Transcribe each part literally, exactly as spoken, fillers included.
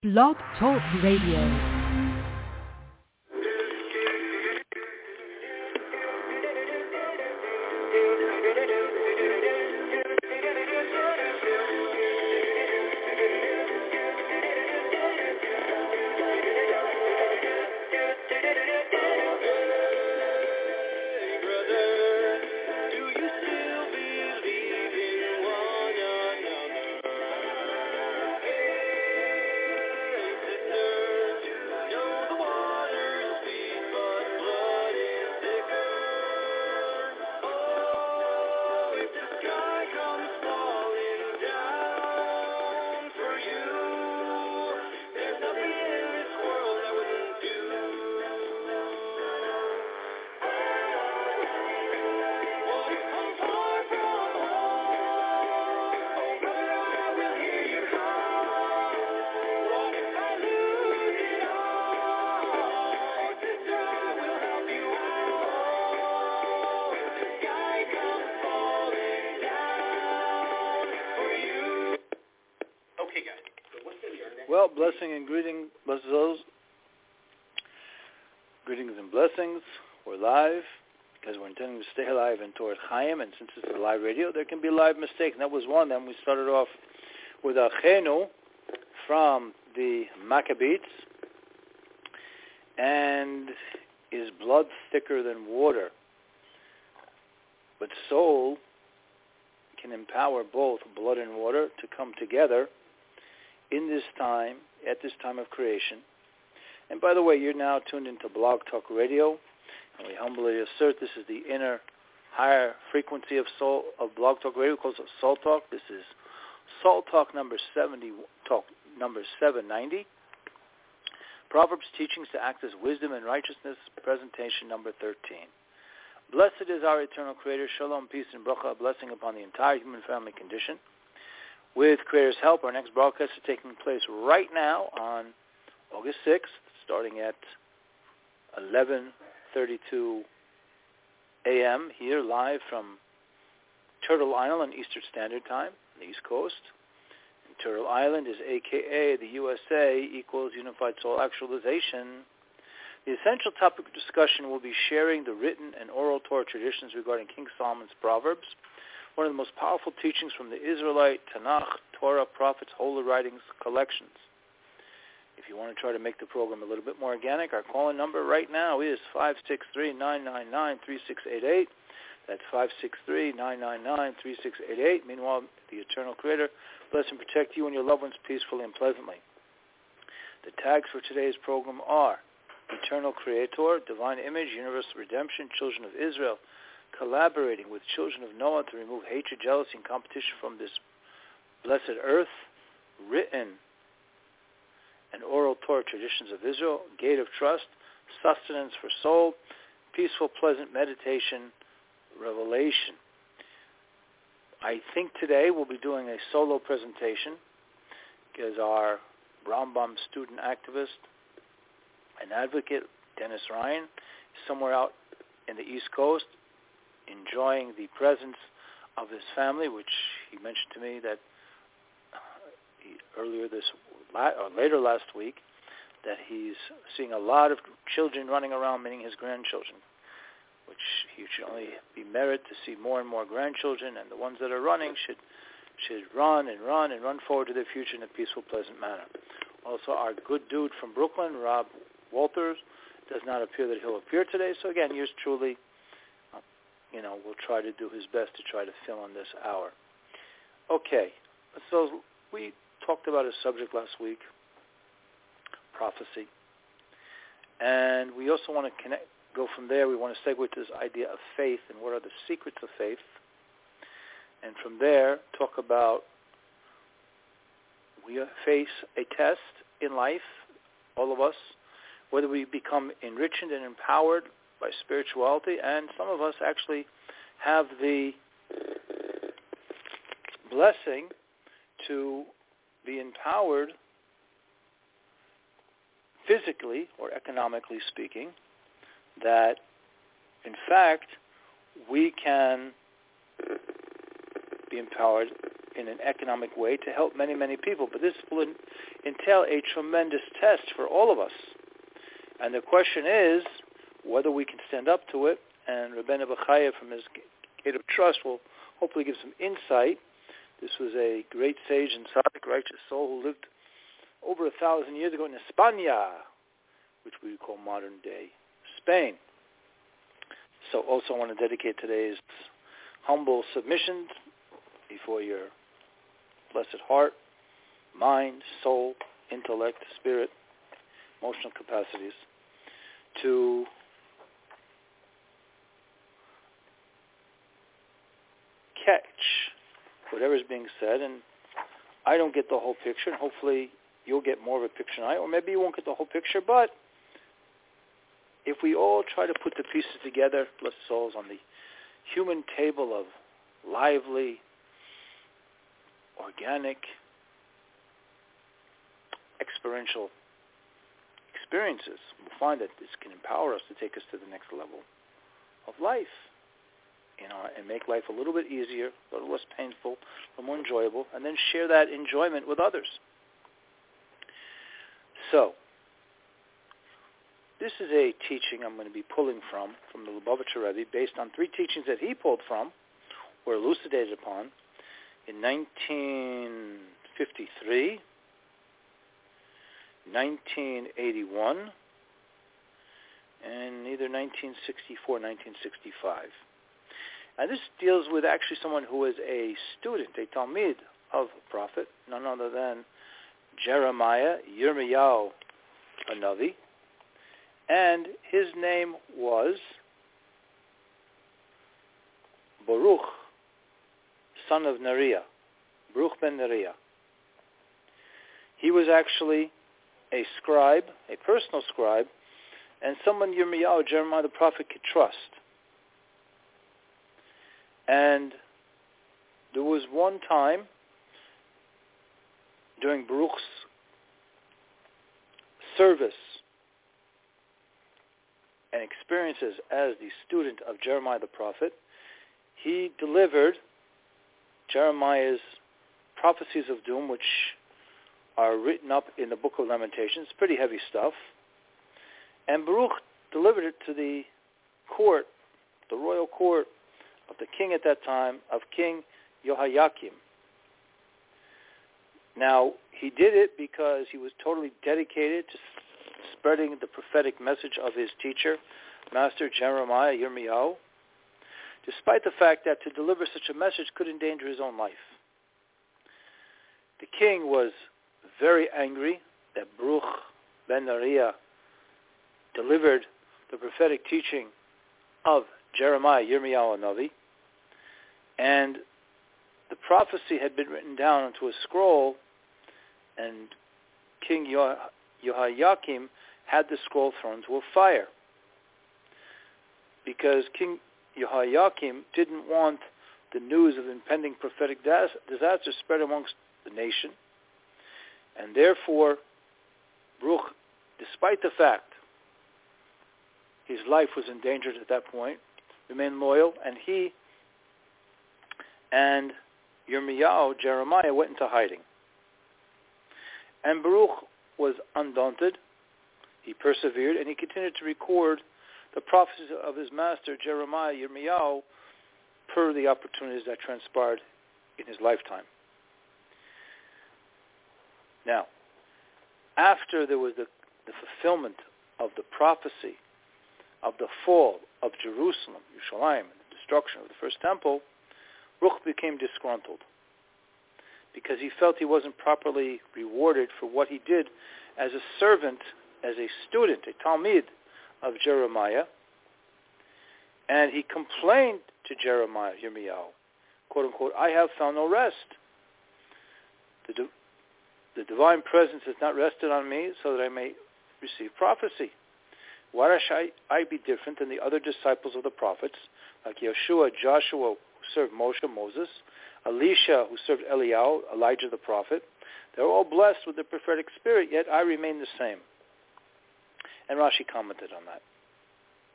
Blog Talk Radio. Well, blessing and greeting, blessings, greetings and blessings. We're live because we're intending to stay alive in Torah Chaim, and since it's a live radio, there can be live mistakes. And that was one. Then we started off with Achenu from the Maccabees, and is blood thicker than water? But soul can empower both blood and water to come together in this time, at this time of creation. And by the way, you're now tuned into Blog Talk Radio, and we humbly assert this is the inner, higher frequency of soul of Blog Talk Radio, called Soul Talk. This is Soul Talk number seventy, Talk number seven ninety. Proverbs teachings to act as wisdom and righteousness, presentation number thirteen. Blessed is our eternal Creator. Shalom, peace, and bracha, blessing upon the entire human family condition. With Creator's help, our next broadcast is taking place right now on August sixth, starting at eleven thirty-two a.m. here live from Turtle Island, Eastern Standard Time, on the East Coast. And Turtle Island is a k a the U S A equals Unified Soul Actualization. The essential topic of discussion will be sharing the written and oral Torah traditions regarding King Solomon's Proverbs, one of the most powerful teachings from the Israelite Tanakh, Torah, Prophets, Holy Writings collections. If you want to try to make the program a little bit more organic, our call-in number right now is five six three, nine nine nine, three six eight eight. That's five six three, nine nine nine, three six eight eight. Meanwhile, the Eternal Creator bless and protect you and your loved ones peacefully and pleasantly. The tags for today's program are Eternal Creator, Divine Image, Universal Redemption, Children of Israel, collaborating with children of Noah to remove hatred, jealousy, and competition from this blessed earth, written and oral Torah traditions of Israel, gate of trust, sustenance for soul, peaceful, pleasant meditation, revelation. I think today we'll be doing a solo presentation because our Rambam student activist and advocate, Dennis Ryan, is somewhere out in the East Coast, enjoying the presence of his family, which he mentioned to me that he, earlier this or later last week, that he's seeing a lot of children running around, meaning his grandchildren, which he should only be merit to see more and more grandchildren, and the ones that are running should should run and run and run forward to their future in a peaceful, pleasant manner. Also, our good dude from Brooklyn, Rob Walters, does not appear that he'll appear today. So again, yours truly, you know, will try to do his best to try to fill in this hour. Okay, so we talked about a subject last week, prophecy. And we also want to connect, go from there. We want to segue to this idea of faith and what are the secrets of faith. And from there, talk about we face a test in life, all of us, whether we become enriched and empowered by spirituality, and some of us actually have the blessing to be empowered physically or economically speaking, that in fact we can be empowered in an economic way to help many, many people. But this will entail a tremendous test for all of us. And the question is whether we can stand up to it. And Rabbeinu Bechaya from his Gate of Trust will hopefully give some insight. This was a great sage and tzaddik, righteous soul who lived over a thousand years ago in España, which we call modern-day Spain. So also I want to dedicate today's humble submissions before your blessed heart, mind, soul, intellect, spirit, emotional capacities to catch whatever is being said. And I don't get the whole picture, and hopefully you'll get more of a picture than I, or maybe you won't get the whole picture, but if we all try to put the pieces together, blessed souls, on the human table of lively, organic, experiential experiences, we'll find that this can empower us to take us to the next level of life, you know, and make life a little bit easier, a little less painful, a little more enjoyable, and then share that enjoyment with others. So, this is a teaching I'm going to be pulling from, from the Lubavitcher Rebbe, based on three teachings that he pulled from, or elucidated upon, in nineteen fifty-three, nineteen eighty-one, and either nineteen sixty-four or nineteen sixty-five. And this deals with actually someone who is a student, a Talmid of a prophet, none other than Jeremiah, Yirmiyahu Hanavi, and his name was Baruch, son of Neriah, Baruch ben Neriah. He was actually a scribe, a personal scribe, and someone Yirmiyahu, Jeremiah the prophet, could trust. And there was one time during Baruch's service and experiences as the student of Jeremiah the prophet, he delivered Jeremiah's prophecies of doom, which are written up in the Book of Lamentations. Pretty heavy stuff. And Baruch delivered it to the court, the royal court of the king at that time, of King Yehoiakim. Now, he did it because he was totally dedicated to spreading the prophetic message of his teacher, Master Jeremiah, Yirmiyahu, despite the fact that to deliver such a message could endanger his own life. The king was very angry that Baruch ben Neriah delivered the prophetic teaching of Jeremiah, Yirmiyahu Hanavi, and the prophecy had been written down onto a scroll, and King Yehoiakim had the scroll thrown to a fire, because King Yehoiakim didn't want the news of impending prophetic disaster spread amongst the nation, and therefore Baruch, despite the fact his life was endangered at that point, remained loyal, and he and Yirmiyahu, Jeremiah, went into hiding. And Baruch was undaunted. He persevered, and he continued to record the prophecies of his master, Jeremiah, Yirmiyahu, per the opportunities that transpired in his lifetime. Now, after there was the, the fulfillment of the prophecy of the fall of Jerusalem, Yerushalayim, and the destruction of the first temple, Baruch became disgruntled because he felt he wasn't properly rewarded for what he did as a servant, as a student, a Talmid of Jeremiah. And he complained to Jeremiah, Yirmiyahu, quote unquote, I have found no rest. The, di- the divine presence has not rested on me so that I may receive prophecy. Why should I, I be different than the other disciples of the prophets, like Yeshua, Joshua, who served Moshe, Moses, Elisha, who served Eliyahu, Elijah the prophet? They're all blessed with the prophetic spirit, yet I remain the same. And Rashi commented on that.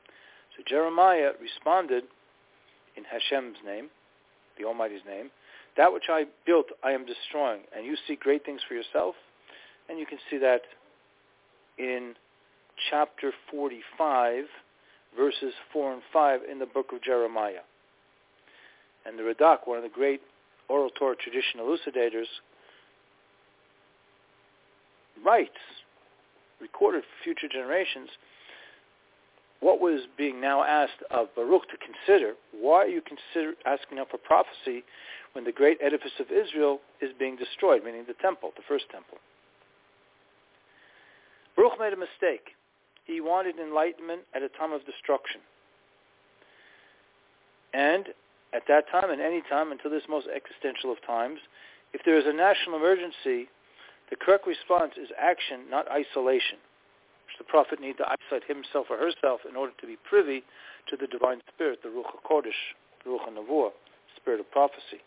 So Jeremiah responded in Hashem's name, the Almighty's name, That which I built, I am destroying. And you seek great things for yourself. And you can see that in chapter forty-five, verses four and five in the book of Jeremiah. And the Radak, one of the great oral Torah tradition elucidators, writes, recorded for future generations, what was being now asked of Baruch to consider. Why are you consider asking now for prophecy when the great edifice of Israel is being destroyed, meaning the temple, the first temple? Baruch made a mistake. He wanted enlightenment at a time of destruction. And at that time and any time until this most existential of times, if there is a national emergency, the correct response is action, not isolation. The prophet needs to isolate himself or herself in order to be privy to the divine spirit, the Ruach HaKodesh, the Ruach HaNevuah, spirit of prophecy.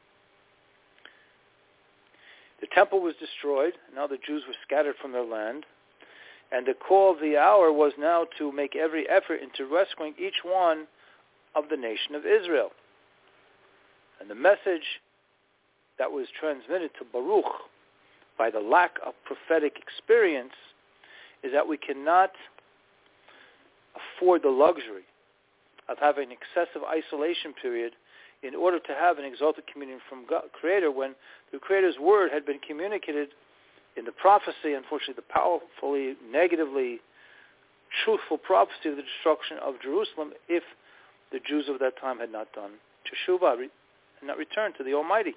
The temple was destroyed. Now the Jews were scattered from their land. And the call of the hour was now to make every effort into rescuing each one of the nation of Israel. And the message that was transmitted to Baruch by the lack of prophetic experience is that we cannot afford the luxury of having an excessive isolation period in order to have an exalted communion from God, Creator, when the Creator's word had been communicated in the prophecy, unfortunately the powerfully, negatively truthful prophecy of the destruction of Jerusalem if the Jews of that time had not done teshuvah, had not returned to the Almighty.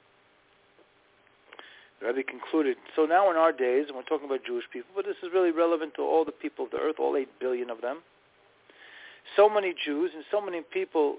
The Rebbe concluded, so now in our days, and we're talking about Jewish people, but this is really relevant to all the people of the earth, all eight billion of them, so many Jews and so many people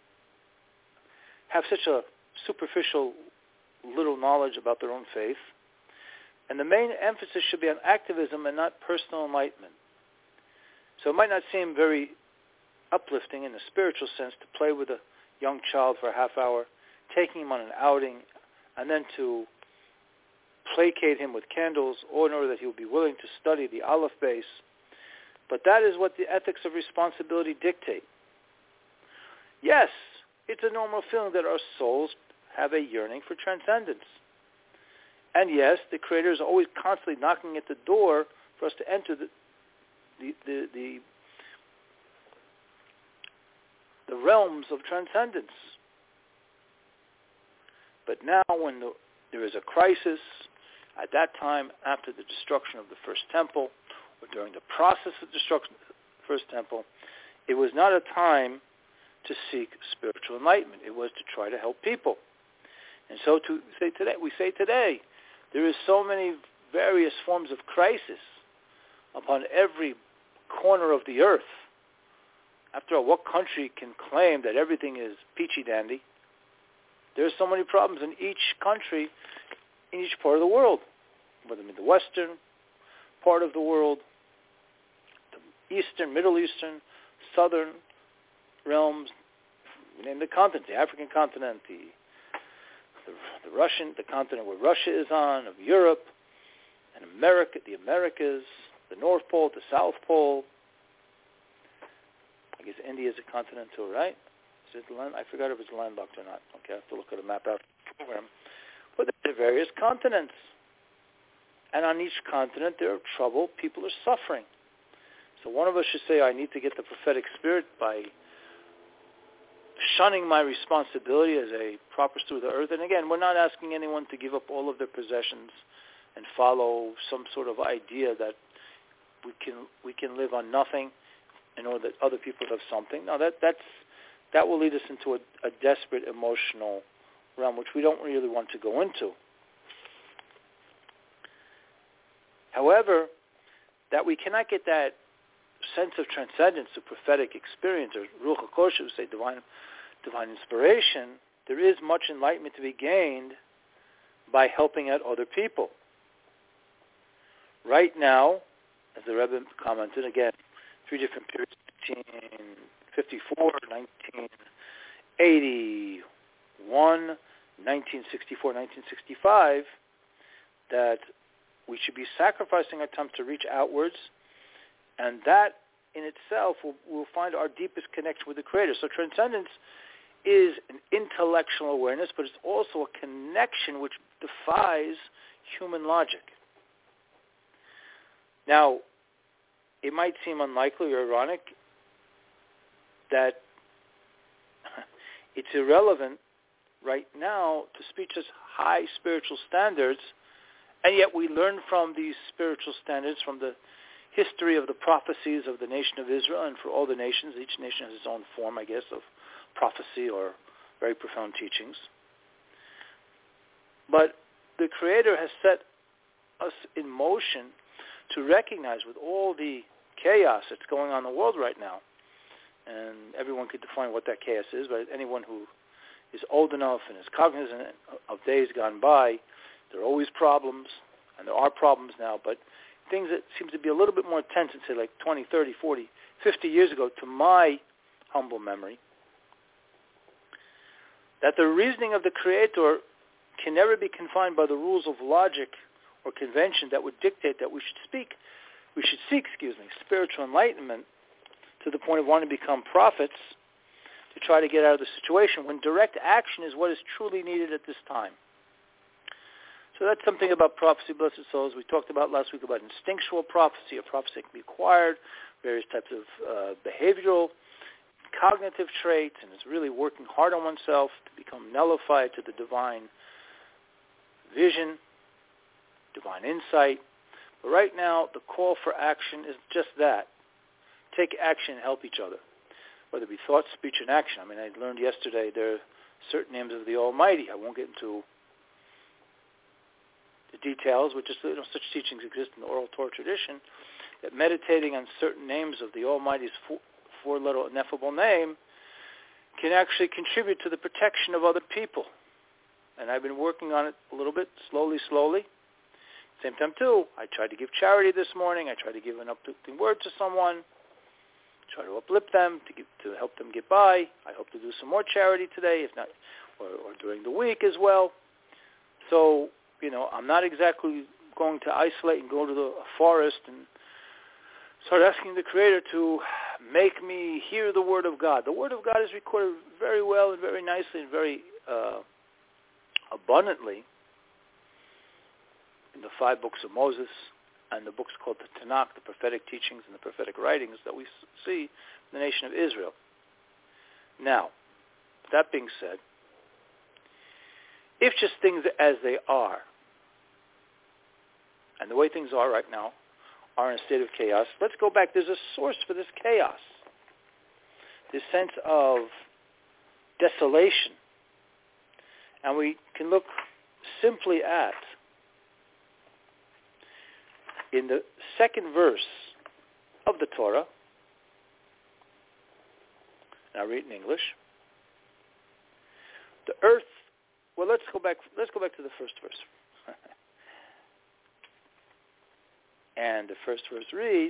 have such a superficial little knowledge about their own faith, and the main emphasis should be on activism and not personal enlightenment. So it might not seem very uplifting in a spiritual sense to play with a young child for a half hour, taking him on an outing, and then to placate him with candles, or in order that he will be willing to study the Aleph base. But that is what the ethics of responsibility dictate. Yes, it's a normal feeling that our souls have a yearning for transcendence. And yes, the Creator is always constantly knocking at the door for us to enter the the the, the, the realms of transcendence. But now when the, there is a crisis, at that time, after the destruction of the first temple, or during the process of destruction of the first temple, it was not a time to seek spiritual enlightenment. It was to try to help people. And so to say today, we say today, there is so many various forms of crisis upon every corner of the earth. After all, what country can claim that everything is peachy dandy? There are so many problems in each country, in each part of the world, whether in the western part of the world, the eastern, Middle Eastern, southern realms, name the continent, the African continent, the, the the Russian, the continent where Russia is on, of Europe, and America, the Americas, the North Pole, the South Pole. I guess India is a continent too, right? Is it land? I forgot if it's landlocked or not. Okay, I have to look at a map after the program. But there are various continents. And on each continent there are trouble. People are suffering. So one of us should say, I need to get the prophetic spirit by shunning my responsibility as a proper steward of the earth. And again, we're not asking anyone to give up all of their possessions and follow some sort of idea that we can we can live on nothing in order that other people have something. No, that that's that will lead us into a, a desperate emotional realm, which we don't really want to go into. However, that we cannot get that sense of transcendence, of prophetic experience, or Ruach HaKodesh, we say divine, divine inspiration, there is much enlightenment to be gained by helping out other people. Right now, as the Rebbe commented, again, three different periods, nineteen fifty-four, nineteen eighty-one, nineteen sixty-four, nineteen sixty-five, that we should be sacrificing our time to reach outwards, and that in itself will, will find our deepest connection with the Creator. So transcendence is an intellectual awareness, but it's also a connection which defies human logic. Now, it might seem unlikely or ironic that it's irrelevant right now to speak such high spiritual standards, and yet we learn from these spiritual standards from the history of the prophecies of the nation of Israel and for all the nations. Each nation has its own form, I guess, of prophecy or very profound teachings. But the Creator has set us in motion to recognize with all the chaos that's going on in the world right now, and everyone could define what that chaos is, but anyone who is old enough and is cognizant of days gone by, there are always problems, and there are problems now, but things that seem to be a little bit more tense than, say, like twenty, thirty, forty, fifty years ago, to my humble memory, that the reasoning of the Creator can never be confined by the rules of logic or convention that would dictate that we should speak, we should seek, excuse me, spiritual enlightenment to the point of wanting to become prophets to try to get out of the situation, when direct action is what is truly needed at this time. So that's something about prophecy, blessed souls. We talked about last week about instinctual prophecy, a prophecy that can be acquired, various types of uh, behavioral, cognitive traits, and it's really working hard on oneself to become nullified to the divine vision, divine insight. But right now, the call for action is just that. Take action and help each other, whether it be thought, speech, and action. I mean, I learned yesterday there are certain names of the Almighty. I won't get into the details, but just, you know, such teachings exist in the oral Torah tradition, that meditating on certain names of the Almighty's four, four-letter ineffable name can actually contribute to the protection of other people. And I've been working on it a little bit, slowly, slowly. Same time, too, I tried to give charity this morning. I tried to give an uplifting word to someone, try to uplift them, to, give, to help them get by. I hope to do some more charity today, if not, or, or during the week as well. So, you know, I'm not exactly going to isolate and go to the forest and start asking the Creator to make me hear the Word of God. The Word of God is recorded very well and very nicely and very uh, abundantly in the five books of Moses and the books called the Tanakh, the prophetic teachings and the prophetic writings that we see in the nation of Israel. Now, that being said, if just things as they are, and the way things are right now, are in a state of chaos, let's go back. There's a source for this chaos, this sense of desolation. And we can look simply at, in the second verse of the Torah, and I'll read in English, the earth, well, let's go back, let's go back to the first verse. And the first verse reads,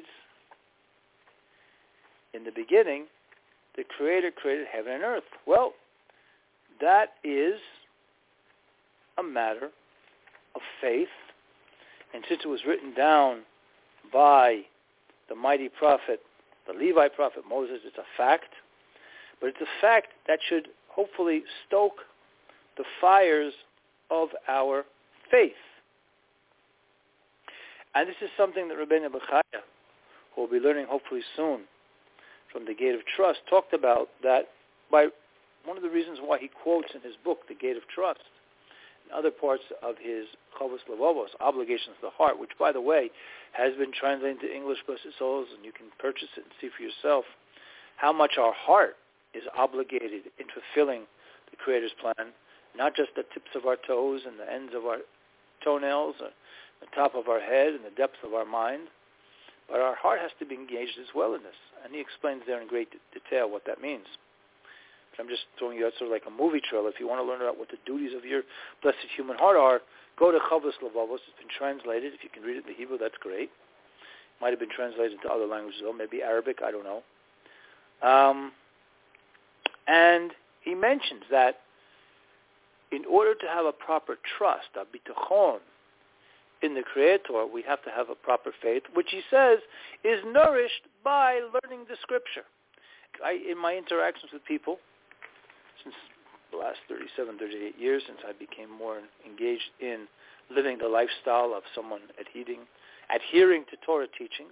in the beginning, the Creator created heaven and earth. Well, that is a matter of faith. And since it was written down by the mighty prophet, the Levi prophet Moses, it's a fact. But it's a fact that should hopefully stoke the fires of our faith. And this is something that Rabbeinu Bechaya, who will be learning hopefully soon from the Gate of Trust, talked about, that by one of the reasons why he quotes in his book, The Gate of Trust, and other parts of his Chovos Levovos, Obligations of the Heart, which, by the way, has been translated into English, blessed souls, and you can purchase it and see for yourself how much our heart is obligated in fulfilling the Creator's plan, not just the tips of our toes and the ends of our toenails, or the top of our head and the depth of our mind, but our heart has to be engaged as well in this. And he explains there in great detail what that means. But I'm just throwing you out sort of like a movie trailer. If you want to learn about what the duties of your blessed human heart are, go to Chovos Levovos. It's been translated. If you can read it in the Hebrew, that's great. It might have been translated into other languages, though, maybe Arabic, I don't know. Um, and he mentions that in order to have a proper trust, a bitachon, in the Creator, we have to have a proper faith, which he says is nourished by learning the Scripture. I, in my interactions with people, since the last thirty-seven, thirty-eight years, since I became more engaged in living the lifestyle of someone adhering, adhering to Torah teachings,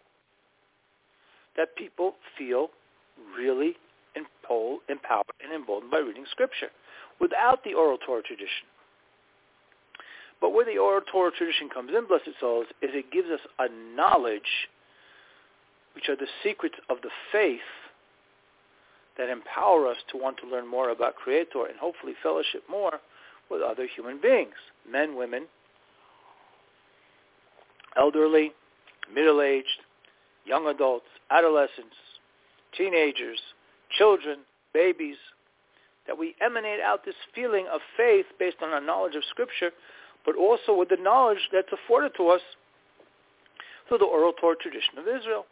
that people feel really empowered and emboldened by reading Scripture without the oral Torah tradition. But where the oral Torah tradition comes in, blessed souls, is it gives us a knowledge, which are the secrets of the faith, that empower us to want to learn more about Creator and hopefully fellowship more with other human beings, men, women, elderly, middle-aged, young adults, adolescents, teenagers, children, babies, that we emanate out this feeling of faith based on our knowledge of Scripture, but also with the knowledge that's afforded to us through the oral Torah tradition of Israel,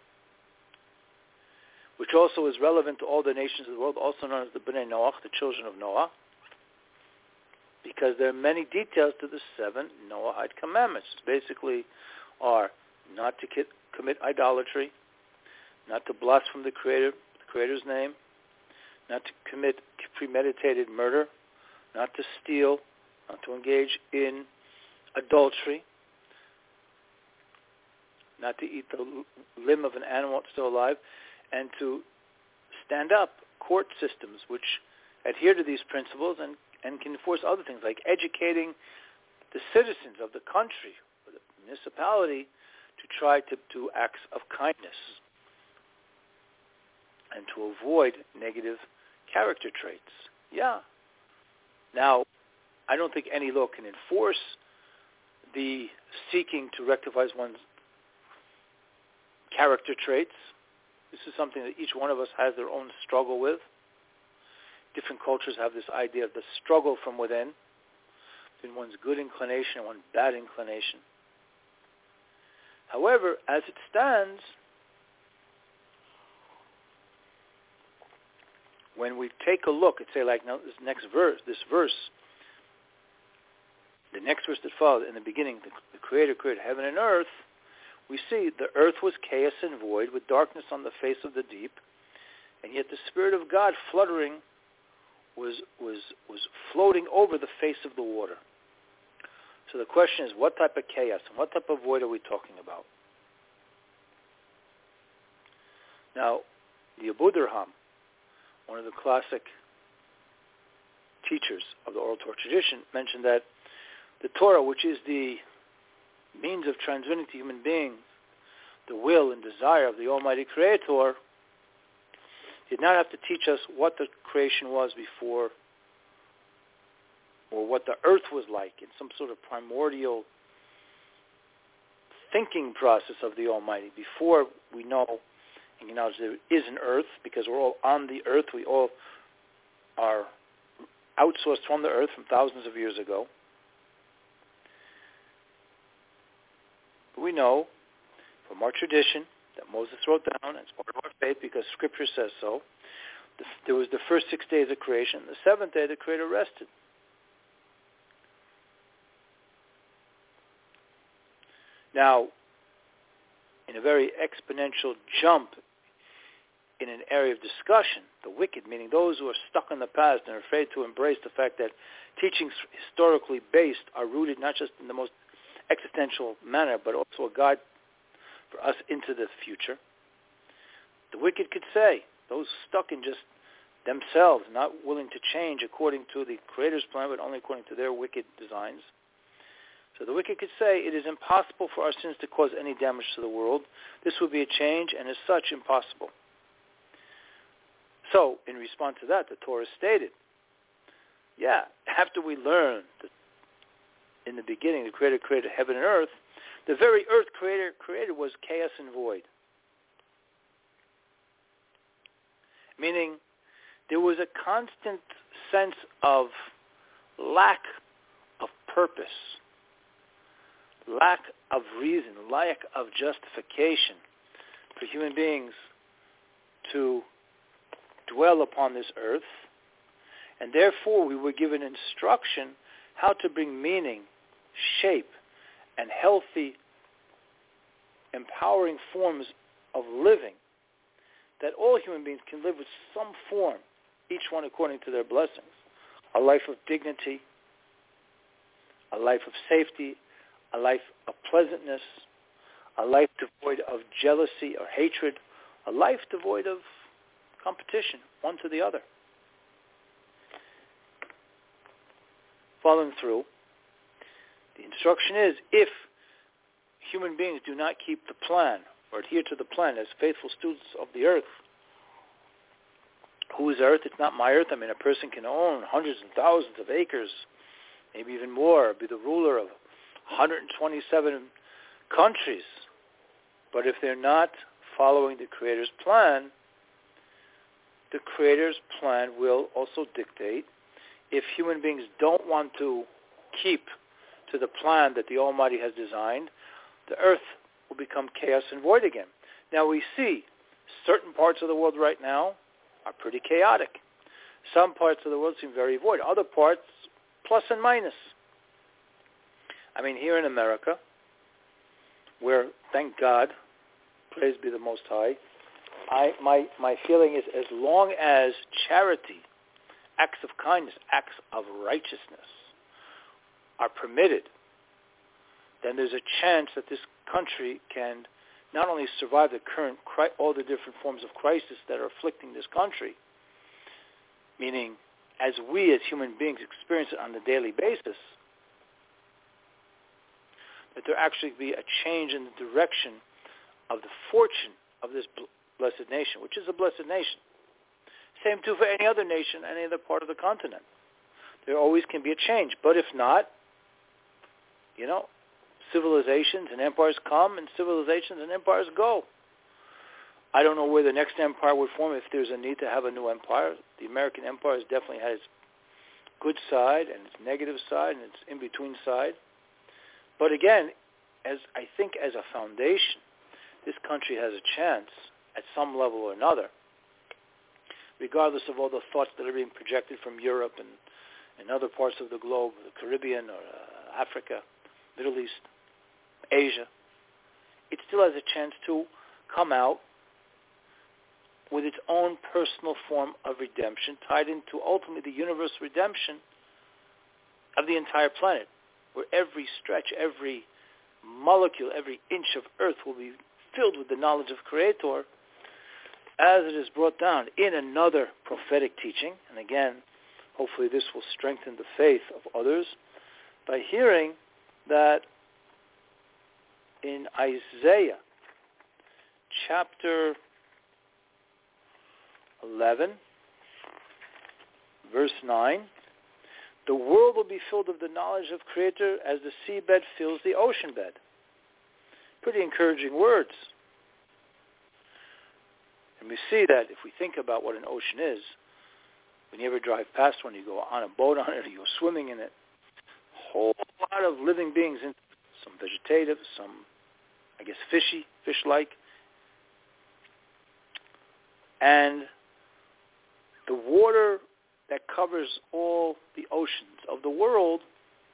which also is relevant to all the nations of the world, also known as the Bnei Noach, the children of Noah, because there are many details to the seven Noahide commandments. Basically are not to commit idolatry, not to blaspheme the Creator, the Creator's name, not to commit premeditated murder, not to steal, not to engage in adultery, not to eat the limb of an animal that's still alive, and to stand up court systems which adhere to these principles and, and can enforce other things like educating the citizens of the country or the municipality to try to do acts of kindness and to avoid negative character traits. Yeah. Now, I don't think any law can enforce the seeking to rectify one's character traits. This is something that each one of us has their own struggle with. Different cultures have this idea of the struggle from within, between one's good inclination and one's bad inclination. However, as it stands, when we take a look at, say, like now, this next verse, this verse, the next verse that follows, in the beginning, the, the Creator created heaven and earth, we see the earth was chaos and void, with darkness on the face of the deep, and yet the Spirit of God fluttering was was was floating over the face of the water. So the question is, what type of chaos and what type of void are we talking about? Now, the Abu Dirham, one of the classic teachers of the oral Torah tradition, mentioned that the Torah, which is the means of transmitting to human beings the will and desire of the Almighty Creator, did not have to teach us what the creation was before, or what the earth was like in some sort of primordial thinking process of the Almighty, before we know and acknowledge there is an earth, because we're all on the earth. We all are outsourced from the earth from thousands of years ago. But we know from our tradition that Moses wrote down, it's part of our faith because Scripture says so, the, there was the first six days of creation. The seventh day the Creator rested. Now, in a very exponential jump in an area of discussion, the wicked, meaning those who are stuck in the past and are afraid to embrace the fact that teachings historically based are rooted not just in the most existential manner, but also a guide for us into the future. The wicked could say, those stuck in just themselves, not willing to change according to the Creator's plan, but only according to their wicked designs. So the wicked could say, it is impossible for our sins to cause any damage to the world. This would be a change, and as such, impossible. So, in response to that, the Torah stated, yeah, after we learn that in the beginning the Creator created heaven and earth, the very earth Creator created was chaos and void. Meaning, there was a constant sense of lack of purpose, lack of reason, lack of justification for human beings to dwell upon this earth, and therefore we were given instruction how to bring meaning, shape, and healthy, empowering forms of living, that all human beings can live with some form each one according to their blessings. A life of dignity, a life of safety, a life of pleasantness, a life devoid of jealousy or hatred, a life devoid of competition, one to the other. Following through, the instruction is, if human beings do not keep the plan or adhere to the plan as faithful students of the earth, whose earth? It's not my earth. I mean, a person can own hundreds and thousands of acres, maybe even more, be the ruler of one hundred twenty-seven countries. But if they're not following the Creator's plan, the Creator's plan will also dictate. If human beings don't want to keep to the plan that the Almighty has designed, the earth will become chaos and void again. Now we see certain parts of the world right now are pretty chaotic. Some parts of the world seem very void. Other parts, plus and minus. I mean, here in America, where, thank God, praise be the Most High, I, my, my feeling is as long as charity, acts of kindness, acts of righteousness are permitted, then there's a chance that this country can not only survive the current, all the different forms of crisis that are afflicting this country, meaning as we as human beings experience it on a daily basis, that there actually be a change in the direction of the fortune of this blessed nation, which is a blessed nation. Same too for any other nation, any other part of the continent. There always can be a change. But if not, you know, civilizations and empires come and civilizations and empires go. I don't know where the next empire would form if there's a need to have a new empire. The American empire has definitely had its good side and its negative side and its in-between side. But again, as I think as a foundation, this country has a chance at some level or another, regardless of all the thoughts that are being projected from Europe and, and other parts of the globe, the Caribbean or uh, Africa, Middle East, Asia, it still has a chance to come out with its own personal form of redemption tied into ultimately the universal redemption of the entire planet, where every stretch, every molecule, every inch of earth will be filled with the knowledge of Creator as it is brought down in another prophetic teaching. And again, hopefully this will strengthen the faith of others by hearing that in Isaiah chapter eleven, verse nine, the world will be filled with the knowledge of Creator as the seabed fills the ocean bed. Pretty encouraging words. And we see that if we think about what an ocean is, when you ever drive past one, you go on a boat on it, or you go swimming in it, a whole lot of living beings, in some vegetative, some, I guess, fishy, fish-like. And the water that covers all the oceans of the world,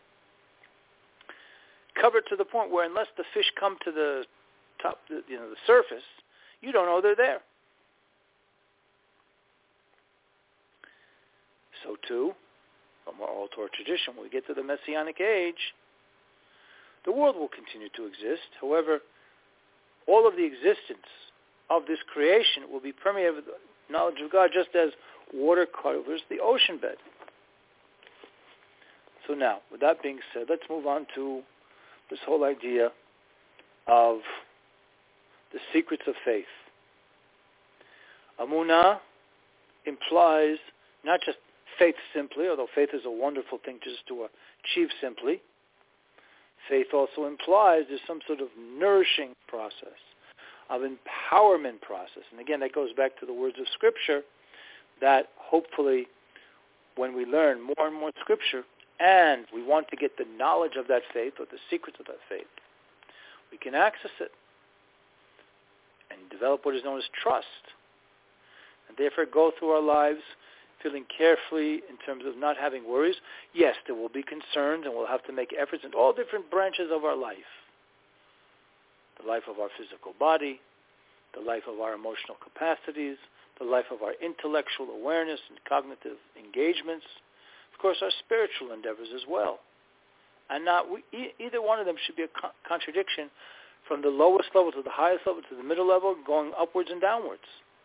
covered to the point where unless the fish come to the top, you know, the surface, you don't know they're there. So too, from our oral Torah tradition, when we get to the Messianic age, the world will continue to exist. However, all of the existence of this creation will be permeated with the knowledge of God, just as water covers the ocean bed. So now, with that being said, let's move on to this whole idea of the secrets of faith. Amunah implies not just faith simply, although faith is a wonderful thing just to achieve simply. Faith also implies there's some sort of nourishing process, of empowerment process. And again, that goes back to the words of Scripture, that hopefully when we learn more and more Scripture and we want to get the knowledge of that faith or the secrets of that faith, we can access it and develop what is known as trust. And therefore go through our lives feeling carefully in terms of not having worries. Yes, there will be concerns and we'll have to make efforts in all different branches of our life. The life of our physical body, the life of our emotional capacities, the life of our intellectual awareness and cognitive engagements, of course our spiritual endeavors as well. And not we, e- either one of them should be a co- contradiction from the lowest level to the highest level to the middle level, going upwards and downwards.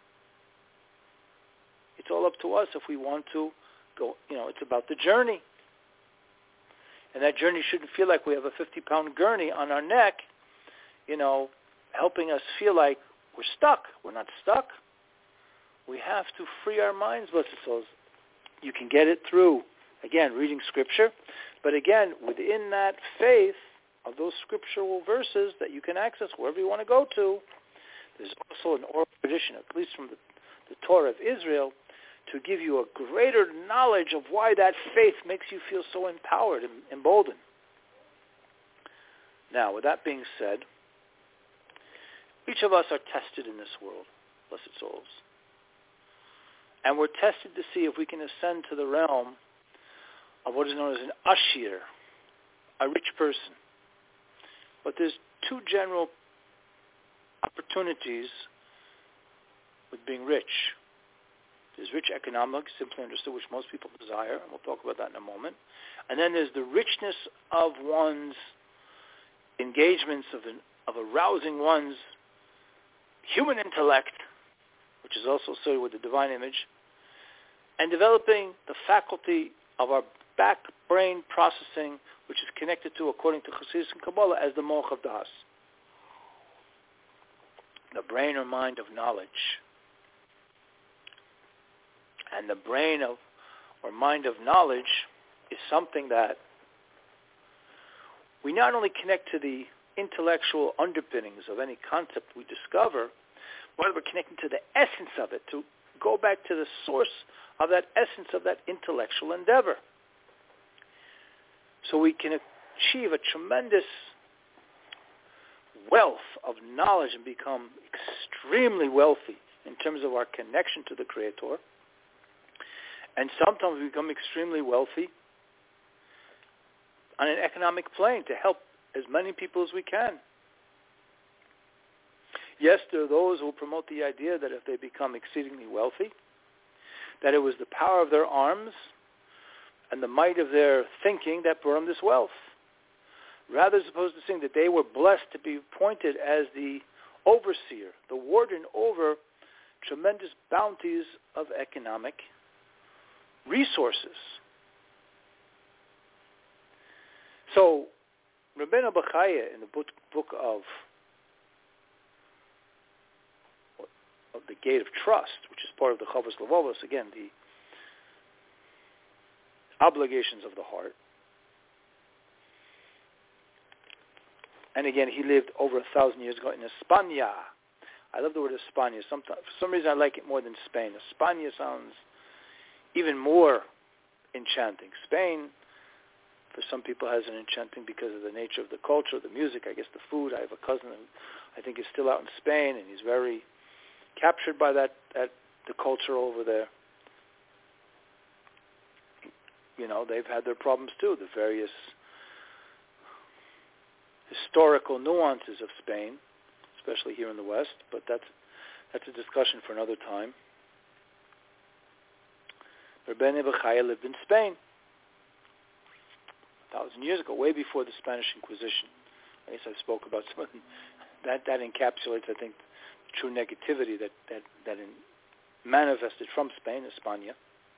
It's all up to us if we want to go, you know, it's about the journey. And that journey shouldn't feel like we have a fifty-pound gurney on our neck, you know, helping us feel like we're stuck. We're not stuck. We have to free our minds, blessed souls. You can get it through, again, reading Scripture. But again, within that faith of those scriptural verses that you can access wherever you want to go to, there's also an oral tradition, at least from the, the Torah of Israel, to give you a greater knowledge of why that faith makes you feel so empowered and emboldened. Now, with that being said, each of us are tested in this world, blessed souls. And we're tested to see if we can ascend to the realm of what is known as an ashir, a rich person. But there's two general opportunities with being rich. There's rich economics, simply understood, which most people desire, and we'll talk about that in a moment. And then there's the richness of one's engagements, of, an, of arousing one's human intellect, which is also associated with the divine image, and developing the faculty of our back brain processing, which is connected to, according to Chassidus and Kabbalah, as the moach of das, the brain or mind of knowledge. And the brain of, or mind of knowledge is something that we not only connect to the intellectual underpinnings of any concept we discover, but we're connecting to the essence of it, to go back to the source of that essence of that intellectual endeavor. So we can achieve a tremendous wealth of knowledge and become extremely wealthy in terms of our connection to the Creator. And sometimes we become extremely wealthy on an economic plane to help as many people as we can. Yes, there are those who promote the idea that if they become exceedingly wealthy, that it was the power of their arms and the might of their thinking that brought them this wealth. Rather, as opposed to saying that they were blessed to be appointed as the overseer, the warden over tremendous bounties of economic resources. So, Rabbeinu Bachaya in the book, book of, of the Gate of Trust, which is part of the Chavos Levovos, again, the obligations of the heart. And again, he lived over a thousand years ago in España. I love the word España. Sometimes, for some reason, I like it more than Spain. España sounds even more enchanting. Spain, for some people, has an enchanting because of the nature of the culture, the music, I guess the food. I have a cousin who I think is still out in Spain, and he's very captured by that, that the culture over there. You know, they've had their problems too, the various historical nuances of Spain, especially here in the West, but that's that's a discussion for another time. Rabbeinu Bachaya lived in Spain a thousand years ago, way before the Spanish Inquisition. I guess I spoke about some that. That encapsulates, I think, the true negativity that that that in, manifested from Spain, España.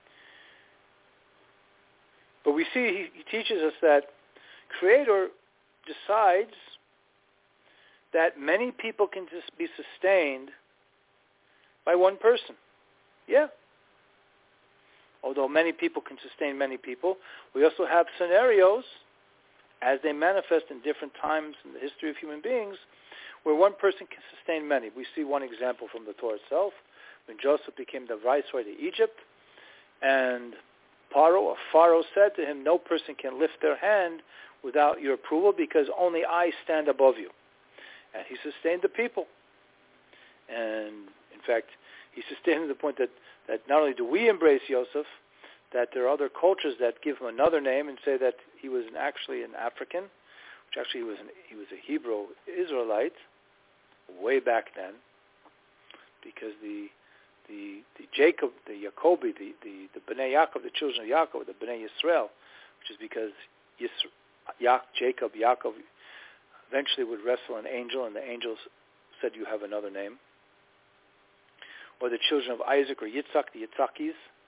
But we see he, he teaches us that Creator decides that many people can just be sustained by one person. Yeah. Although many people can sustain many people, we also have scenarios, as they manifest in different times in the history of human beings, where one person can sustain many. We see one example from the Torah itself, when Joseph became the viceroy of Egypt, and Paro, or Pharaoh, said to him, "No person can lift their hand without your approval, because only I stand above you." And he sustained the people. And in fact, he sustained to the point that, that not only do we embrace Yosef, that there are other cultures that give him another name and say that he was an, actually an African, which actually he was, an, he was a Hebrew Israelite way back then, because the the, the Jacob, the Yacobi, the, the, the Bnei Yaakov, the children of Yaakov, the Bnei Yisrael, which is because Yisra, Ya, Jacob, Yaakov, eventually would wrestle an angel, and the angel said, you have another name. Or the children of Isaac or Yitzhak, the Yitzhakis.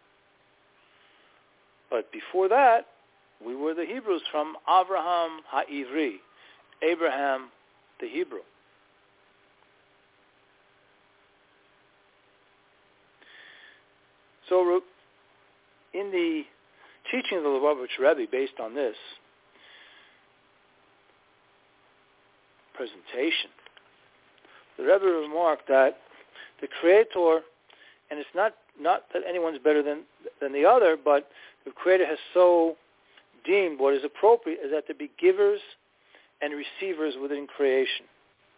But before that, we were the Hebrews from Avraham HaIvri, Abraham the Hebrew. So in the teaching of the Lubavitch Rebbe, based on this presentation, the Rebbe remarked that the Creator, and it's not, not that anyone's better than, than the other, but the Creator has so deemed what is appropriate is that there be givers and receivers within creation.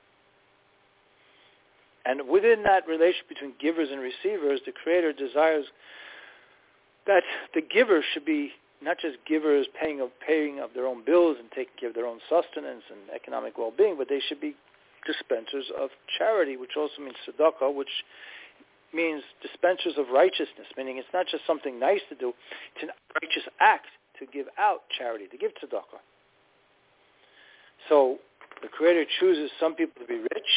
And within that relationship between givers and receivers, the Creator desires that the givers should be not just givers paying of, paying of their own bills and taking care of their own sustenance and economic well-being, but they should be dispensers of charity, which also means tzedakah, which means dispensers of righteousness, meaning it's not just something nice to do, it's an righteous act to give out charity, to give tzedakah. So the Creator chooses some people to be rich,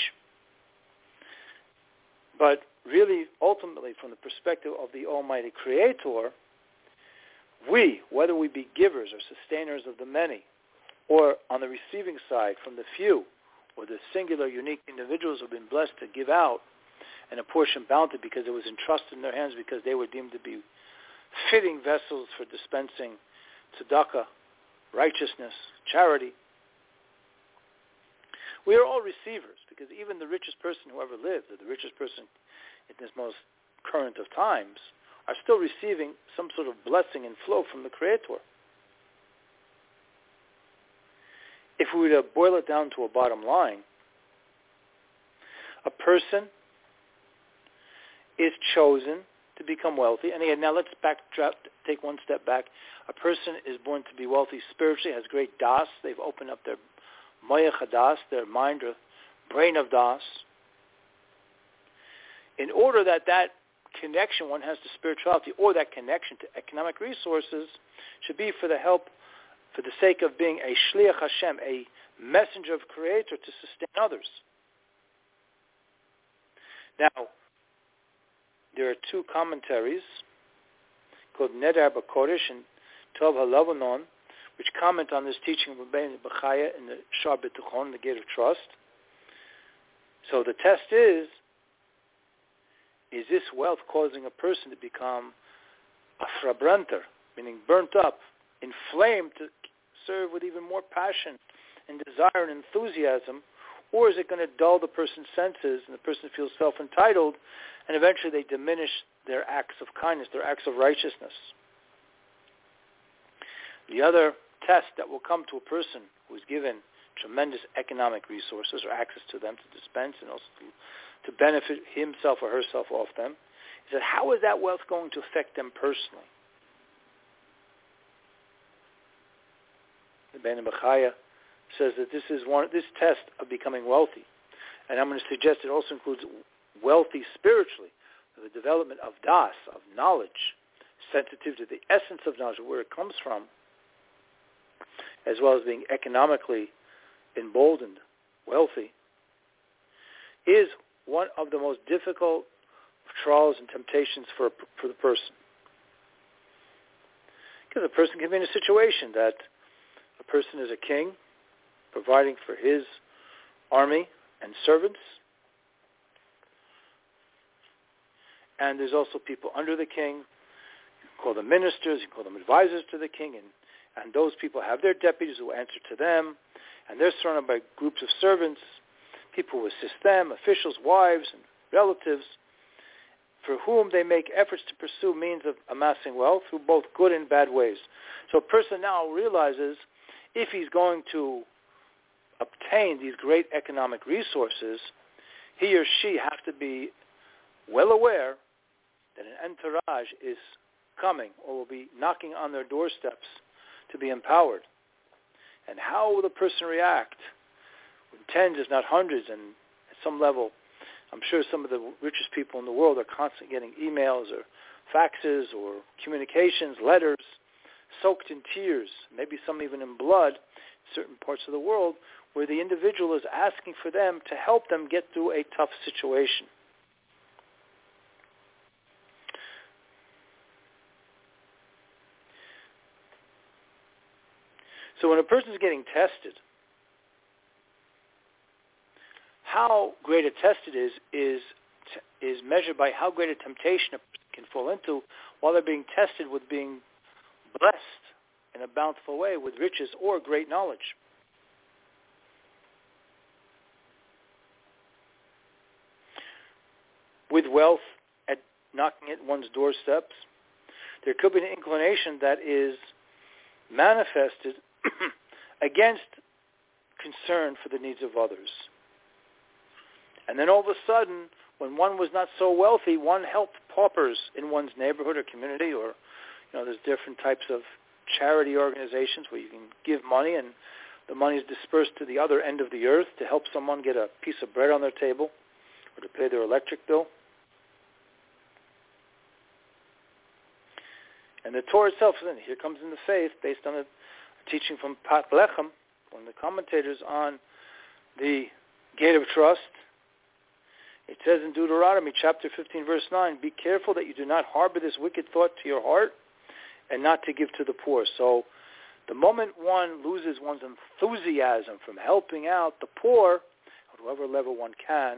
but really, ultimately, from the perspective of the Almighty Creator, we, whether we be givers or sustainers of the many, or on the receiving side from the few, or the singular, unique individuals who have been blessed to give out and apportion bounty because it was entrusted in their hands because they were deemed to be fitting vessels for dispensing tzedakah, righteousness, charity. We are all receivers because even the richest person who ever lived, or the richest person in this most current of times, are still receiving some sort of blessing and flow from the Creator. If we were to boil it down to a bottom line, a person is chosen to become wealthy. And again, now let's backtrack, take one step back. A person is born to be wealthy spiritually, has great das. They've opened up their moyach hadas, their mind or brain of das. In order that that connection one has to spirituality, or that connection to economic resources, should be for the help, for the sake of being a shliach Hashem, a messenger of Creator to sustain others. Now, there are two commentaries called Neder B'Kodesh and Tov HaLevanon, which comment on this teaching of Rabbeinu Bechaya in the Shar B'Tuchon, the Gate of Trust. So the test is, is this wealth causing a person to become a frabranter, meaning burnt up, inflamed to serve with even more passion and desire and enthusiasm, or is it going to dull the person's senses and the person feels self-entitled and eventually they diminish their acts of kindness, their acts of righteousness? The other test that will come to a person who is given tremendous economic resources or access to them to dispense and also to, to benefit himself or herself off them is that how is that wealth going to affect them personally? The Ben Bechaya says that this is one this test of becoming wealthy, and I'm going to suggest it also includes wealthy spiritually, the development of das, of knowledge, sensitive to the essence of knowledge, where it comes from, as well as being economically emboldened, wealthy, is one of the most difficult trials and temptations for for the person. Because a person can be in a situation that a person is a king, providing for his army and servants, and there's also people under the king. You can call them ministers, you can call them advisors to the king, and, and those people have their deputies who answer to them, and they're surrounded by groups of servants, people who assist them, officials, wives, and relatives, for whom they make efforts to pursue means of amassing wealth through both good and bad ways. So a person now realizes if he's going to obtain these great economic resources, he or she has to be well aware that an entourage is coming or will be knocking on their doorsteps to be empowered. And how will the person react when tens, if not hundreds, and at some level I'm sure some of the richest people in the world are constantly getting emails or faxes or communications, letters, soaked in tears, maybe some even in blood, in certain parts of the world, where the individual is asking for them to help them get through a tough situation. So when a person is getting tested, how great a test it is is is measured by how great a temptation a person can fall into while they're being tested with being blessed in a bountiful way with riches or great knowledge. With wealth at knocking at one's doorsteps, there could be an inclination that is manifested against concern for the needs of others. And then all of a sudden, when one was not so wealthy, one helped paupers in one's neighborhood or community, or, you know, there's different types of charity organizations where you can give money and the money is dispersed to the other end of the earth to help someone get a piece of bread on their table or to pay their electric bill. And the Torah itself, and here comes in the faith, based on a teaching from Pat Lechem, one of the commentators on the gate of trust. It says in Deuteronomy chapter fifteen, verse nine, be careful that you do not harbor this wicked thought to your heart and not to give to the poor. So the moment one loses one's enthusiasm from helping out the poor, at whatever level one can,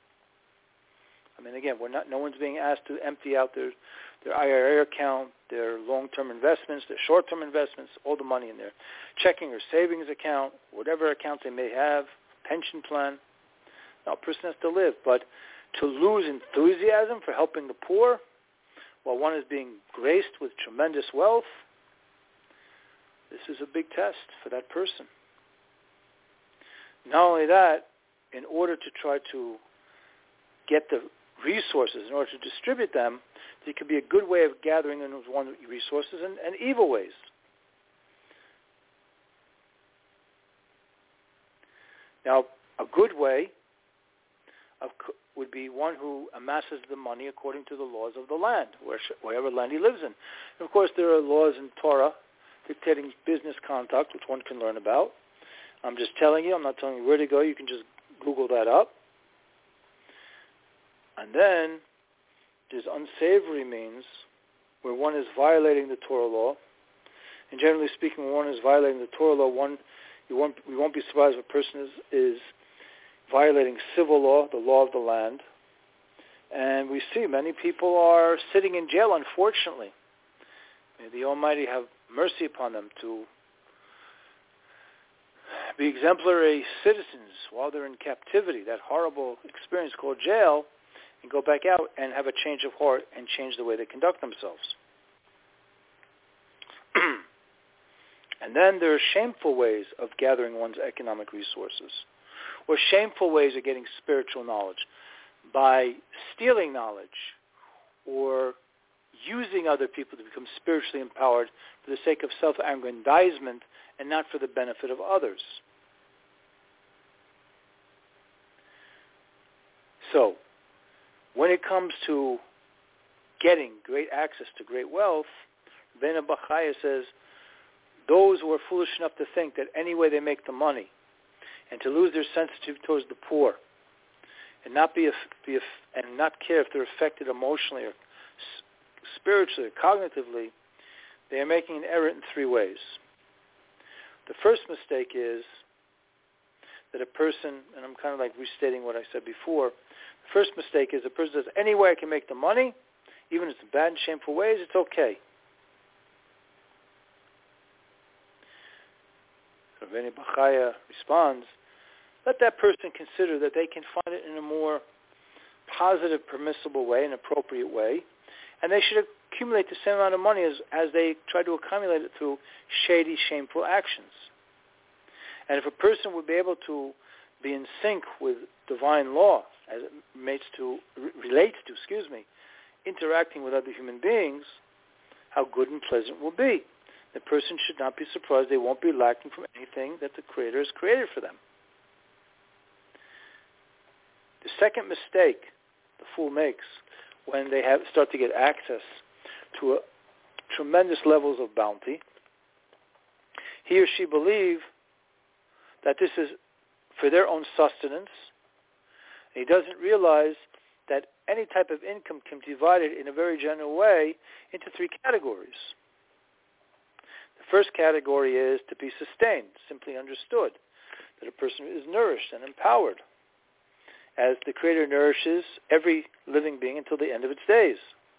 I mean, again, we're not, no one's being asked to empty out their, their I R A account, their long-term investments, their short-term investments, all the money in their checking or savings account, whatever account they may have, pension plan. Now, a person has to live, but to lose enthusiasm for helping the poor while one is being graced with tremendous wealth, this is a big test for that person. Not only that, in order to try to get the resources, in order to distribute them, it could be a good way of gathering in one resources and, and evil ways. Now, a good way of, would be one who amasses the money according to the laws of the land, where, wherever land he lives in. And of course, there are laws in Torah dictating business conduct, which one can learn about. I'm just telling you. I'm not telling you where to go. You can just Google that up. And then there's unsavory means where one is violating the Torah law. And generally speaking, when one is violating the Torah law, one you won't, we won't be surprised if a person is, is violating civil law, the law of the land. And we see many people are sitting in jail, unfortunately. May the Almighty have mercy upon them to be exemplary citizens while they're in captivity, that horrible experience called jail, and go back out and have a change of heart and change the way they conduct themselves. And then there are shameful ways of gathering one's economic resources, or shameful ways of getting spiritual knowledge by stealing knowledge or using other people to become spiritually empowered for the sake of self-aggrandizement and not for the benefit of others. So, when it comes to getting great access to great wealth, Ben Abachaya says, those who are foolish enough to think that any way they make the money and to lose their sensitivity towards the poor and not be, be and not care if they're affected emotionally or spiritually or cognitively, they are making an error in three ways. The first mistake is that a person, and I'm kind of like restating what I said before, the first mistake is a person says, any way I can make the money, even if it's in bad and shameful ways, it's okay. So Raveni Bachaya responds, let that person consider that they can find it in a more positive, permissible way, an appropriate way, and they should accumulate the same amount of money as, as they try to accumulate it through shady, shameful actions. And if a person would be able to be in sync with divine law, as it relates to, relates to, excuse me, interacting with other human beings, how good and pleasant will be. The person should not be surprised they won't be lacking from anything that the Creator has created for them. The second mistake the fool makes when they have start to get access to a tremendous levels of bounty, he or she believe that this is for their own sustenance. He doesn't realize that any type of income can be divided in a very general way into three categories. The first category is to be sustained, simply understood, that a person is nourished and empowered, as the Creator nourishes every living being until the end of its days.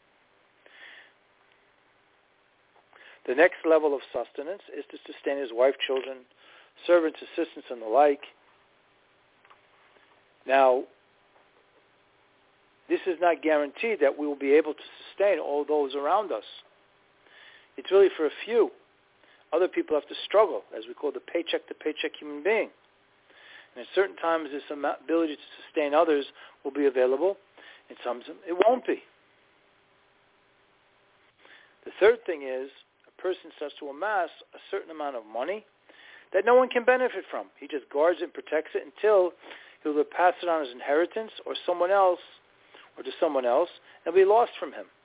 The next level of sustenance is to sustain his wife, children, servants, assistants, and the like. Now, this is not guaranteed that we will be able to sustain all those around us. It's really for a few. Other people have to struggle, as we call the paycheck-to-paycheck human being. And at certain times, this ability to sustain others will be available. In some, it won't be. The third thing is, a person starts to amass a certain amount of money that no one can benefit from. He just guards it and protects it until he'll either pass it on as inheritance or someone else, or to someone else, and be lost from him.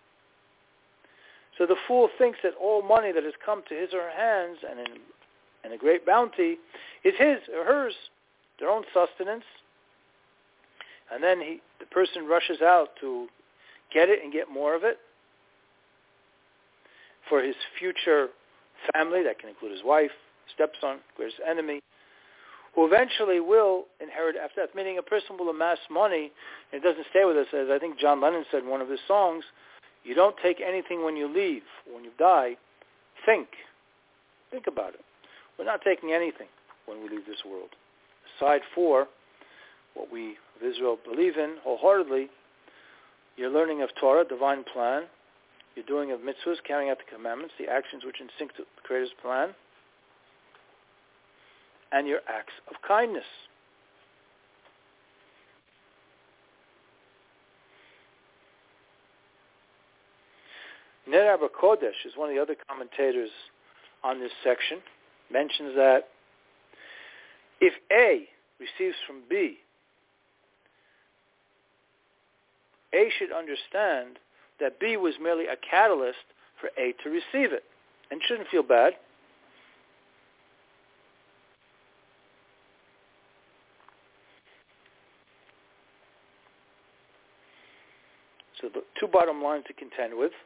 So the fool thinks that all money that has come to his or her hands and in, and a great bounty is his or hers, their own sustenance. And then he, the person rushes out to get it and get more of it for his future family. That can include his wife, stepson, greatest enemy, who eventually will inherit after that, meaning a person will amass money, and it doesn't stay with us. As I think John Lennon said in one of his songs, you don't take anything when you leave. When you die, think. Think about it. We're not taking anything when we leave this world. Aside for what we of Israel believe in wholeheartedly, your learning of Torah, divine plan, your doing of mitzvahs, carrying out the commandments, the actions which in sync to the Creator's plan, and your acts of kindness. Ner HaKodesh is one of the other commentators on this section, mentions that if A receives from B, A should understand that B was merely a catalyst for A to receive it, and shouldn't feel bad. So the two bottom lines to contend with.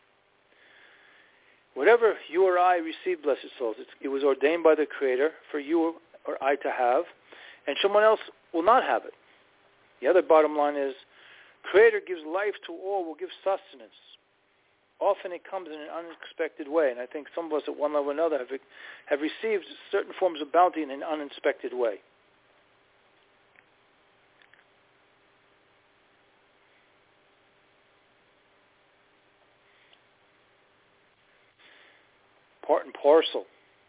Whatever you or I receive, blessed souls, it's, it was ordained by the Creator for you or I to have, and someone else will not have it. The other bottom line is, Creator gives life to all, will give sustenance. Often it comes in an unexpected way, and I think some of us at one level or another have, have received certain forms of bounty in an unexpected way. Part and parcel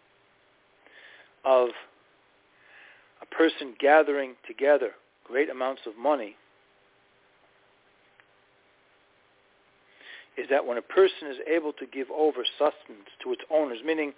of a person gathering together great amounts of money is that when a person is able to give over sustenance to its owners, meaning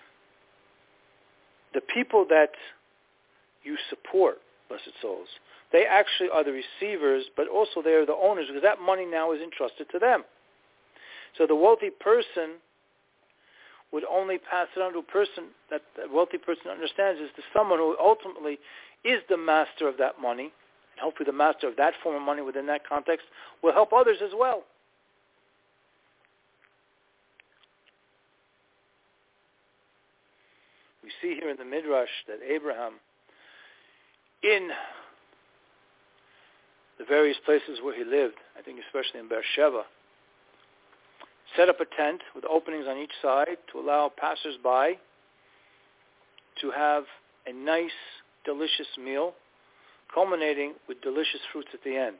the people that you support, blessed souls, they actually are the receivers, but also they are the owners, because that money now is entrusted to them. So the wealthy person would only pass it on to a person that the wealthy person understands is to someone who ultimately is the master of that money, and hopefully the master of that form of money within that context will help others as well. We see here in the Midrash that Abraham, in the various places where he lived, I think especially in Beersheba, set up a tent with openings on each side to allow passers-by to have a nice, delicious meal, culminating with delicious fruits at the end.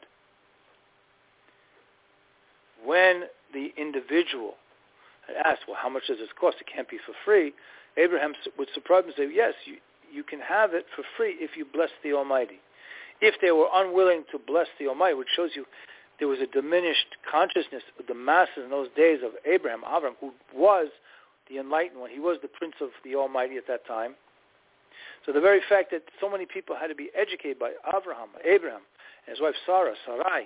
When the individual had asked, well, how much does this cost? It can't be for free. Abraham would surprise him and say, yes, you, you can have it for free if you bless the Almighty. If they were unwilling to bless the Almighty, which shows you there was a diminished consciousness of the masses in those days of Abraham, Abraham, who was the enlightened one. He was the Prince of the Almighty at that time. So the very fact that so many people had to be educated by Abraham, Abraham, his wife Sarah, Sarai,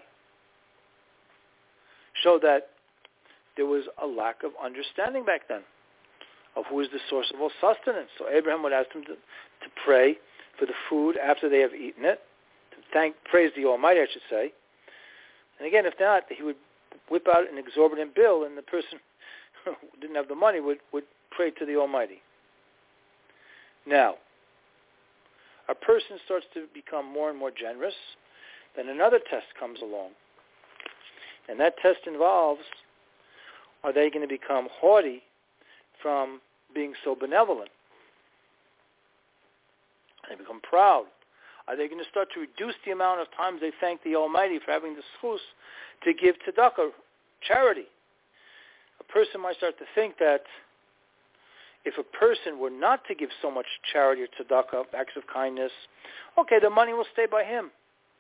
showed that there was a lack of understanding back then of who is the source of all sustenance. So Abraham would ask them to, to pray for the food after they have eaten it, to thank, praise the Almighty, I should say. And again, if not, he would whip out an exorbitant bill, and the person who didn't have the money would, would pray to the Almighty. Now, a person starts to become more and more generous, then another test comes along. And that test involves, are they going to become haughty from being so benevolent? They become proud. Are they going to start to reduce the amount of times they thank the Almighty for having the schus to give tzedakah, charity? A person might start to think that if a person were not to give so much charity or tzedakah, acts of kindness, okay, the money will stay by him.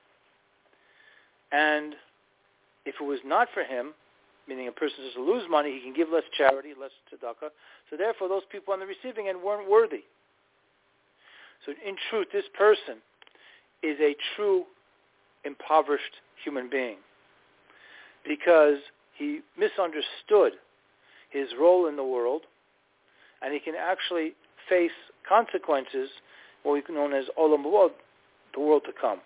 And if it was not for him, meaning a person does lose money, he can give less charity, less tzedakah. So therefore, those people on the receiving end weren't worthy. So in truth, this person is a true impoverished human being because he misunderstood his role in the world, and he can actually face consequences, what we known as olam haba, the world to come.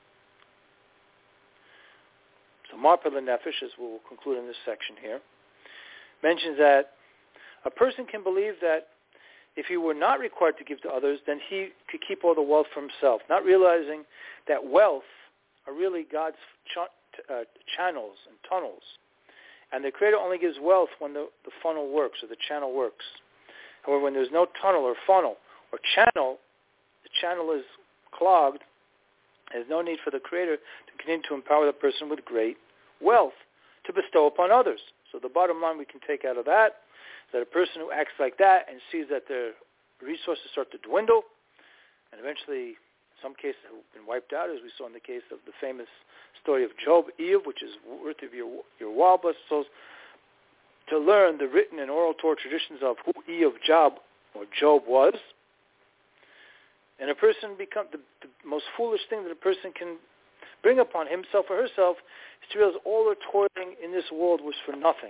So Marpeh L'Nefesh, as we'll conclude in this section here, mentions that a person can believe that if he were not required to give to others, then he could keep all the wealth for himself, not realizing that wealth are really God's ch- uh, channels and tunnels. And the Creator only gives wealth when the, the funnel works or the channel works. However, when there's no tunnel or funnel or channel, the channel is clogged. There's no need for the Creator to continue to empower the person with great wealth to bestow upon others. So the bottom line we can take out of that is that a person who acts like that and sees that their resources start to dwindle, and eventually in some cases have been wiped out, as we saw in the case of the famous story of Job, Eve, which is worth of your, your while, blessed souls, to learn the written and oral Torah traditions of who Eve, Job, or Job was. And a person become the, the most foolish thing that a person can bring upon himself or herself is to realize all their toiling in this world was for nothing,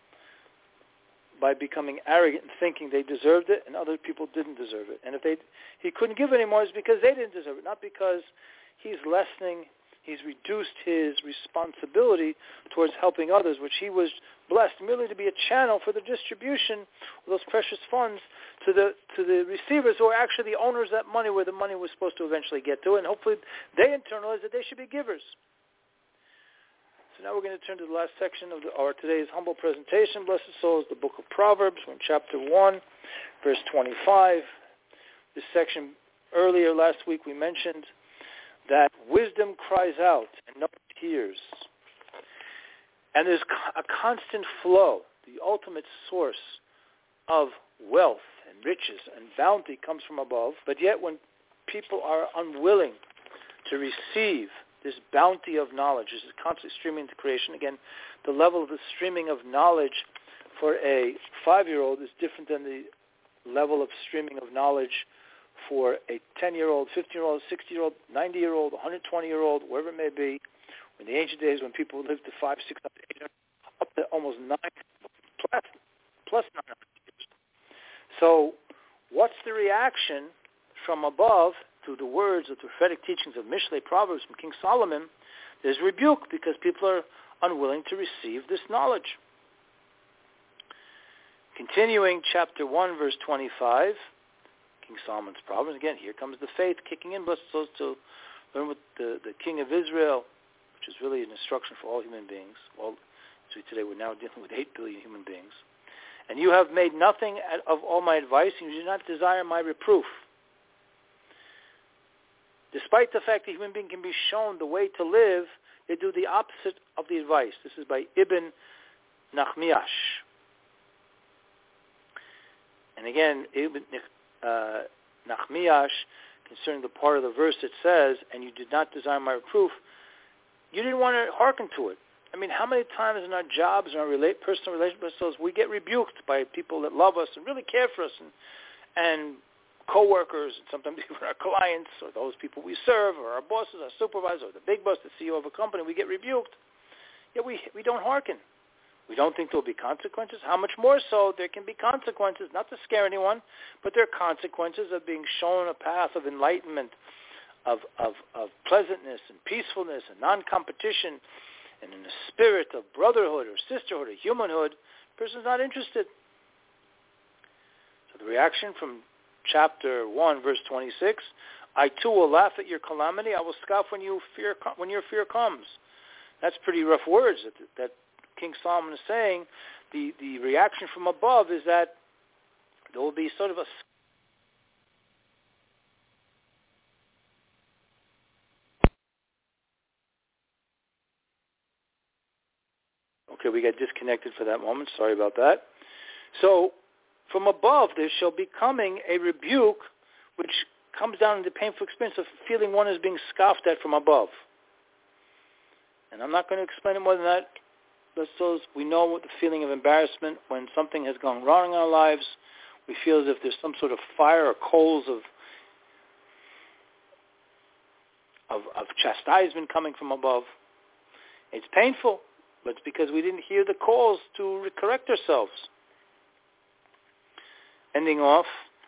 by becoming arrogant and thinking they deserved it and other people didn't deserve it. And if they he couldn't give anymore, it's because they didn't deserve it, not because he's lessening, he's reduced his responsibility towards helping others, which he was blessed merely to be a channel for the distribution of those precious funds to the to the receivers who are actually the owners of that money, where the money was supposed to eventually get to, and hopefully they internalize that they should be givers. So now we're going to turn to the last section of the, our today's humble presentation, Blessed Souls, the book of Proverbs, from chapter one, verse twenty-five. This section, earlier last week we mentioned that wisdom cries out and no one hears. And there's a constant flow. The ultimate source of wealth and riches and bounty comes from above. But yet when people are unwilling to receive this bounty of knowledge, this is constantly streaming into creation. Again, the level of the streaming of knowledge for a five-year-old is different than the level of streaming of knowledge for a ten-year-old, fifteen-year-old, sixty-year-old, ninety-year-old, one hundred twenty-year-old, wherever it may be. In the ancient days when people lived to five, six, eight, up to almost nine, plus, plus nine hundred years. So what's the reaction from above to the words of the prophetic teachings of Mishlei, Proverbs from King Solomon? There's rebuke because people are unwilling to receive this knowledge. Continuing chapter one, verse twenty-five, King Solomon's Proverbs. Again, here comes the faith kicking in. Blessed souls to learn with the, the King of Israel, which is really an instruction for all human beings. Well, so today we're now dealing with eight billion human beings. And you have made nothing of all my advice, and you do not desire my reproof. Despite the fact that a human being can be shown the way to live, they do the opposite of the advice. This is by Ibn Nachmiyash. And again, Ibn uh, Nachmiyash, concerning the part of the verse that says, and you did not desire my reproof, you didn't want to hearken to it. I mean, how many times in our jobs and our relate, personal relationships we get rebuked by people that love us and really care for us and, and coworkers, and sometimes even our clients, or those people we serve, or our bosses, our supervisors, or the big boss, the C E O of a company, we get rebuked. Yet we, we don't hearken. We don't think there will be consequences. How much more so there can be consequences, not to scare anyone, but there are consequences of being shown a path of enlightenment, of, of, of pleasantness and peacefulness and non-competition, and in a spirit of brotherhood or sisterhood or humanhood. The person's not interested. So the reaction from chapter one, verse twenty-six, I too will laugh at your calamity. I will scoff when you fear when your fear comes. That's pretty rough words that, that King Solomon is saying. The, the reaction from above is that there will be sort of a Okay, we got disconnected for that moment. Sorry about that. So, from above there shall be coming a rebuke which comes down in the painful experience of feeling one is being scoffed at from above. And I'm not going to explain it more than that. But so we know what the feeling of embarrassment when something has gone wrong in our lives. We feel as if there's some sort of fire or coals of of, of chastisement coming from above. It's painful, but it's because we didn't hear the calls to correct ourselves. Ending off,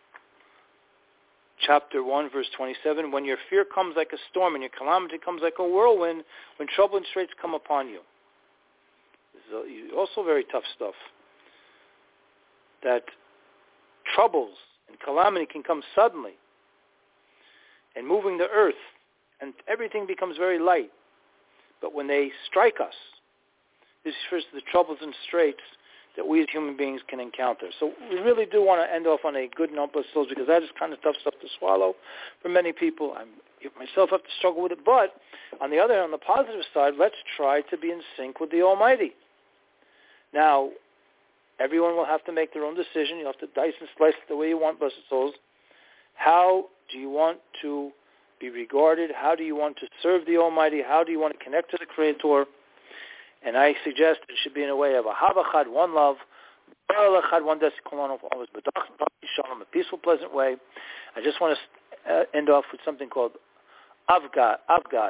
chapter one, verse twenty-seven, when your fear comes like a storm and your calamity comes like a whirlwind, when trouble and straits come upon you. This is also very tough stuff. That troubles and calamity can come suddenly and moving the earth, and everything becomes very light. But when they strike us, this refers to the troubles and straits that we as human beings can encounter. So we really do want to end off on a good note, because that is kind of tough stuff to swallow for many people. I myself have to struggle with it. But on the other hand, on the positive side, let's try to be in sync with the Almighty. Now, everyone will have to make their own decision. You have to dice and slice it the way you want, blessed souls. How do you want to be regarded? How do you want to serve the Almighty? How do you want to connect to the Creator? And I suggest it should be in a way of a Havachad, one love, one a peaceful, pleasant way. I just want to uh, end off with something called Avgad. Avgad.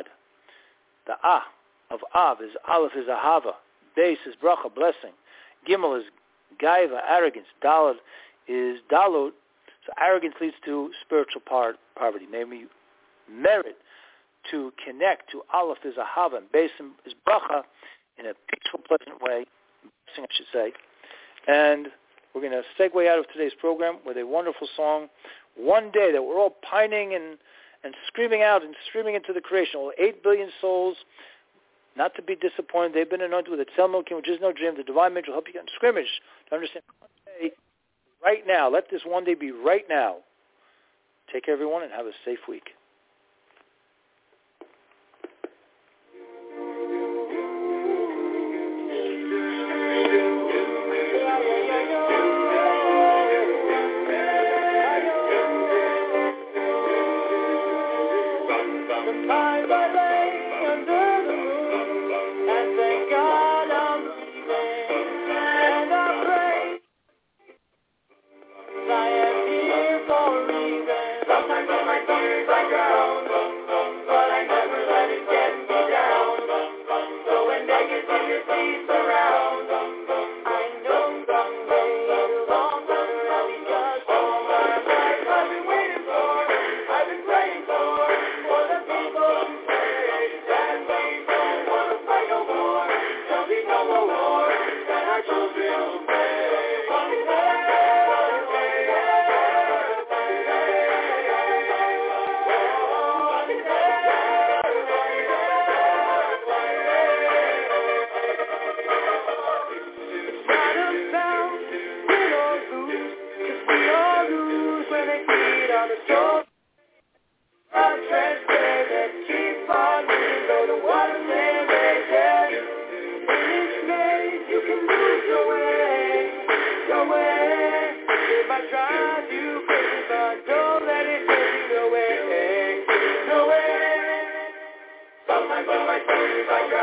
The Ah of Av is Aleph is Ahava. Beis is Bracha, blessing. Gimel is Gaiva, arrogance. Daled is Dalut. So arrogance leads to spiritual par- poverty. Maybe merit to connect to Aleph is Ahava, and Beis is Bracha, in a peaceful, pleasant way, I should say. And we're going to segue out of today's program with a wonderful song, One Day, that we're all pining and, and screaming out and screaming into the creation. All eight billion souls, not to be disappointed. They've been anointed with a Tzel Milkim, which is no dream. The divine image will help you get in scrimmage to understand one day, right now. Let this one day be right now. Take care, everyone, and have a safe week. Sometimes when my stories I